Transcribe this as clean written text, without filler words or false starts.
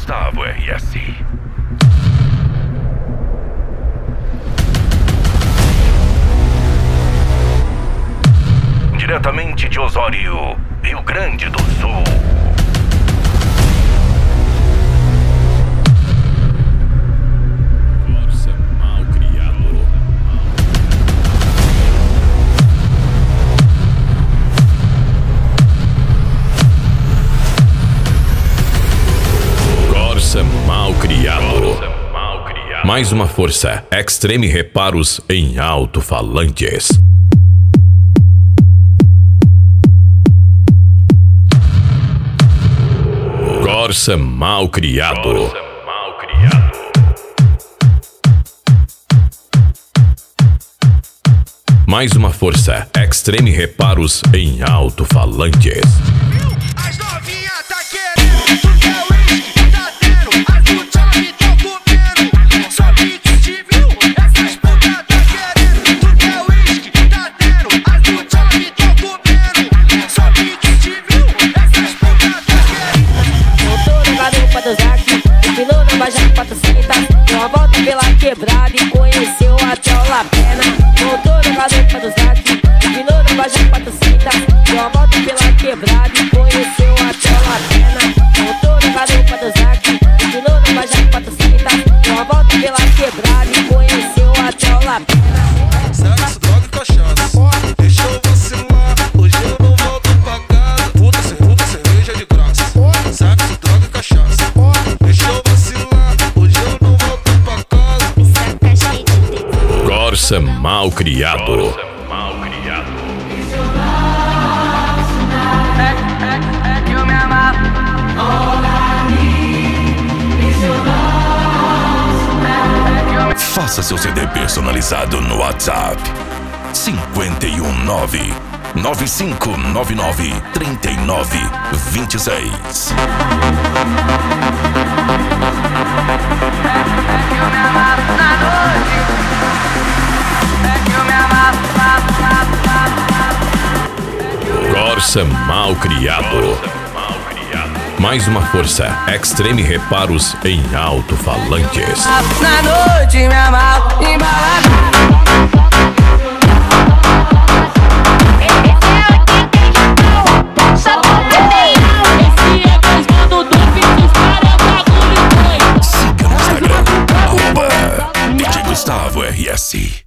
Gustavo RS. Diretamente de Osório, Rio Grande do Sul. Corsa mal criado. Corsa mal criado. Mais uma força. Extreme Reparos em alto-falantes. Corsa mal criado. Mais uma força. Extreme Reparos em alto-falantes. As novinha tá querendo, tu quer uísque, tá tendo. As do chave tão comendo, só que te viu. Essas putas tá querendo, tu quer uísque, tá tendo. As do chave tão comendo, só que te viu. Essas putas tá querendo. Voltou no garupa do Zac, desfilou na Baja Patrocita, deu uma volta pela quebrada e conheceu até o Lapena. Voltou no garupa do Zac, desfilou na Baja Patrocita, deu uma volta pela quebrada e conheceu até o Lapena. Voltou no garupa do Zac, desfilou na Baja Patrocita, deu uma volta pela quebrada e conheceu até o Lapena. Sexo, droga e cachaça, deixa eu vacilar. Hoje eu não volto pra casa. Puta cerveja de graça. Sexo, droga e cachaça, deixa eu vacilar. Hoje eu não volto pra casa. Corsa mal criado. É que eu me amarro. Faça seu CD personalizado no WhatsApp 519 9599 3926. Corsa mal criado. Mais uma força. Extreme Reparos em alto-falantes. Na noite me amarro, embalado.